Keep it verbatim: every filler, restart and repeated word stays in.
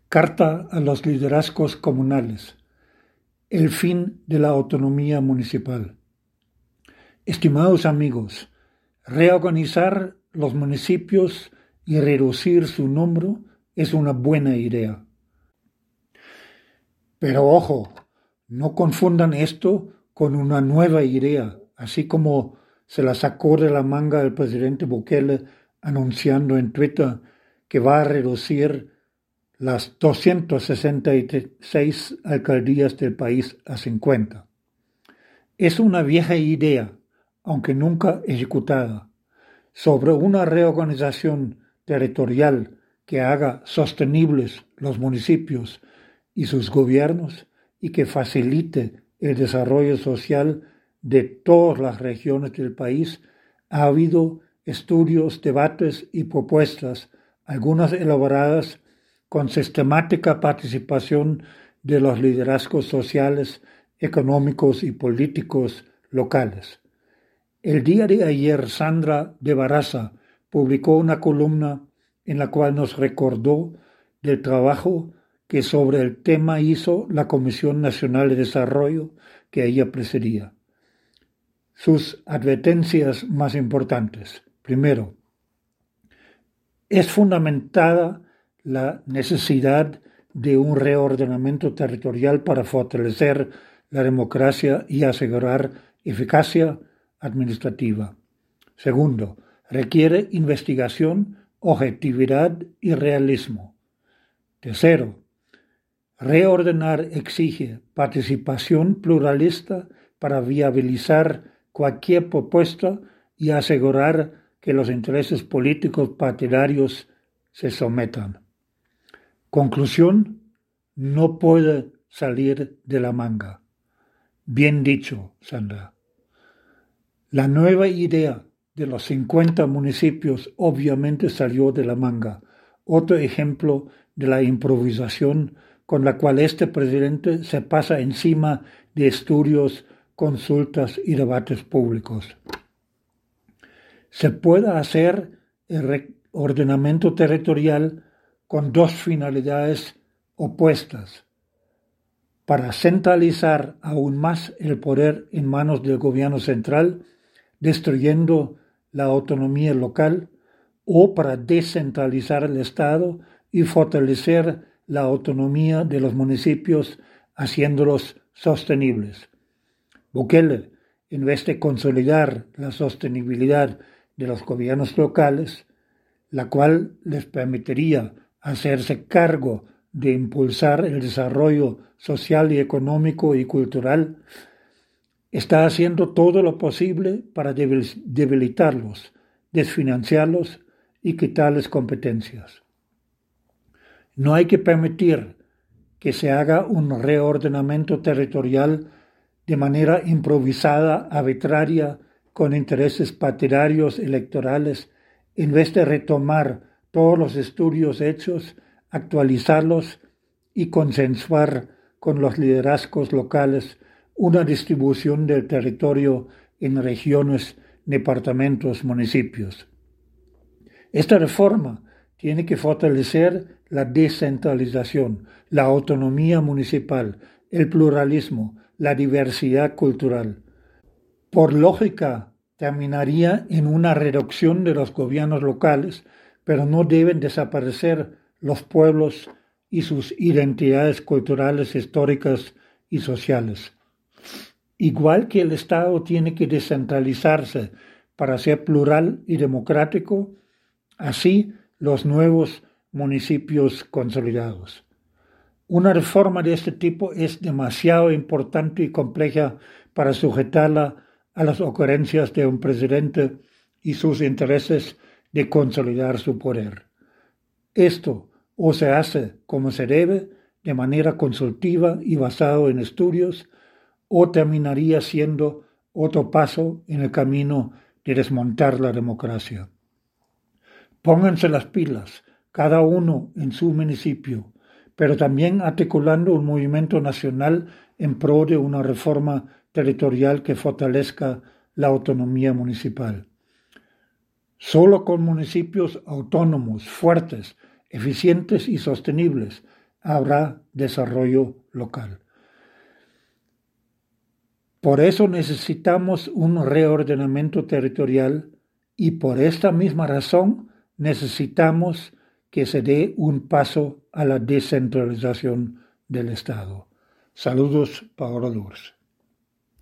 Carta a los liderazgos comunales. El fin de la autonomía municipal. Estimados amigos, reorganizar los municipios y reducir su número es una buena idea. Pero ojo, no confundan esto con una nueva idea, así como se la sacó de la manga el presidente Bukele anunciando en Twitter que va a reducir las doscientas sesenta y seis alcaldías del país a cincuenta. Es una vieja idea, aunque nunca ejecutada, sobre una reorganización territorial que haga sostenibles los municipios y sus gobiernos y que facilite el desarrollo social de todas las regiones del país. Ha habido estudios, debates y propuestas, algunas elaboradas con sistemática participación de los liderazgos sociales, económicos y políticos locales. El día de ayer, Sandra de Baraza publicó una columna en la cual nos recordó del trabajo que sobre el tema hizo la Comisión Nacional de Desarrollo que ella presidía. Sus advertencias más importantes. Primero, es fundamentada la necesidad de un reordenamiento territorial para fortalecer la democracia y asegurar eficacia administrativa. Segundo, requiere investigación, objetividad y realismo. Tercero, reordenar exige participación pluralista para viabilizar cualquier propuesta y asegurar que los intereses políticos partidarios se sometan. Conclusión, no puede salir de la manga. Bien dicho, Sandra. La nueva idea de los cincuenta municipios obviamente salió de la manga. Otro ejemplo de la improvisación con la cual este presidente se pasa encima de estudios, consultas y debates públicos. Se puede hacer el ordenamiento territorial con dos finalidades opuestas: para centralizar aún más el poder en manos del gobierno central, destruyendo la autonomía local, o para descentralizar el Estado y fortalecer la autonomía de los municipios, haciéndolos sostenibles. Bukele, en vez de consolidar la sostenibilidad de los gobiernos locales, la cual les permitiría hacerse cargo de impulsar el desarrollo social y económico y cultural, está haciendo todo lo posible para debilitarlos, desfinanciarlos y quitarles competencias. No hay que permitir que se haga un reordenamiento territorial de manera improvisada, arbitraria, con intereses partidarios electorales, en vez de retomar todos los estudios hechos, actualizarlos y consensuar con los liderazgos locales una distribución del territorio en regiones, departamentos, municipios. Esta reforma tiene que fortalecer la descentralización, la autonomía municipal, el pluralismo, la diversidad cultural. Por lógica, terminaría en una reducción de los gobiernos locales, pero no deben desaparecer los pueblos y sus identidades culturales, históricas y sociales. Igual que el Estado tiene que descentralizarse para ser plural y democrático, así los nuevos municipios consolidados. Una reforma de este tipo es demasiado importante y compleja para sujetarla a las ocurrencias de un presidente y sus intereses de consolidar su poder. Esto o se hace como se debe, de manera consultiva y basado en estudios, o terminaría siendo otro paso en el camino de desmontar la democracia. Pónganse las pilas, cada uno en su municipio, pero también articulando un movimiento nacional en pro de una reforma territorial que fortalezca la autonomía municipal. Solo con municipios autónomos, fuertes, eficientes y sostenibles, habrá desarrollo local. Por eso necesitamos un reordenamiento territorial y por esta misma razón necesitamos que se dé un paso a la descentralización del Estado. Saludos, Paola Durs.